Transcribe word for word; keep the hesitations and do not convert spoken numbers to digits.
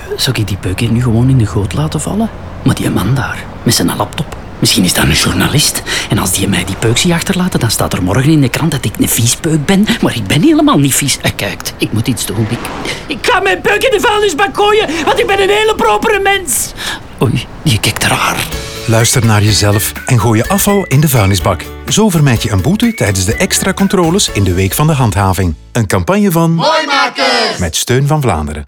Zou ik die peuk hier nu gewoon in de goot laten vallen? Maar die man daar, met zijn laptop. Misschien is dat een journalist. En als die mij die peuk ziet achterlaten, dan staat er morgen in de krant dat ik een viespeuk ben. Maar ik ben helemaal niet vies. Hij kijkt, ik moet iets doen. Ik, ik ga mijn peuk in de vuilnisbak gooien, want ik ben een hele propere mens. Oei, je kijkt raar. Luister naar jezelf en gooi je afval in de vuilnisbak. Zo vermijd je een boete tijdens de extra controles in de Week van de Handhaving. Een campagne van... Mooimakers! Met steun van Vlaanderen.